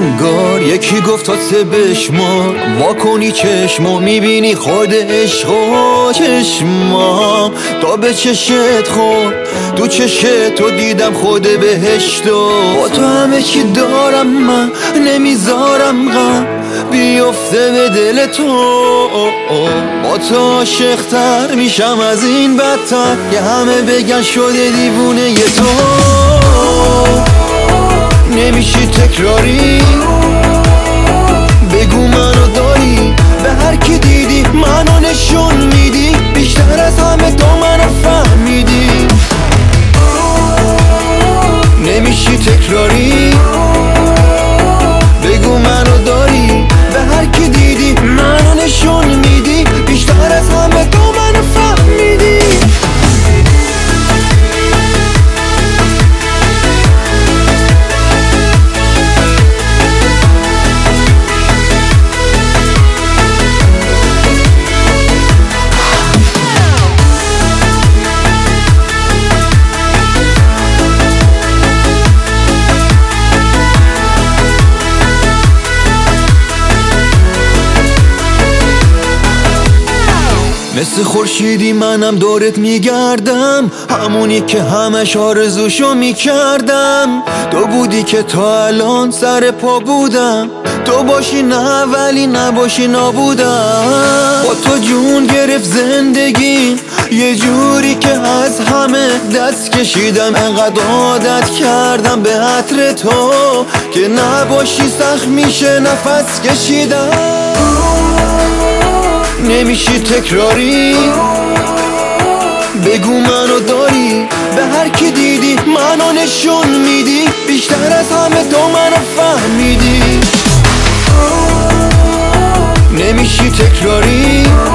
انگار یکی گفت تا سه بشمار، واکنی چشمو میبینی خود عشق و چشمام تا به چشت خورد، تو چشت تو دیدم خود بهشتو. با تو همه چی دارم من، نمیذارم غم بیفته به دل تو. با تو عاشق‌تر میشم از این بدتر، که همه بگن شده دیوونه ی تو. نمیشی تکراری، بگو منو داری، به هر کی دیدی منو نشون میدی، بیشتر از همه تو منو فهمیدی. نمیشی تکراری، بگو منو داری، به هر کی دیدی منو نشون میدی، بیشتر از همه تو منو فهمیدی. مثل خورشیدی منم دورت میگردم، همونی که همش آرزوشو میکردم. تو بودی که تا الان سر پا بودم، تو باشی نه ولی نباشی نابودم. با تو جون گرفت زندگی یه جوری که از همه دست کشیدم. انقدر عادت کردم به عطر تو که نباشی سخت میشه نفس کشیدم. نمیشی تکراری، بگو منو داری، به هر کی دیدی منو نشون میدی، بیشتر از همه تو منو فهمیدی. نمیشی تکراری،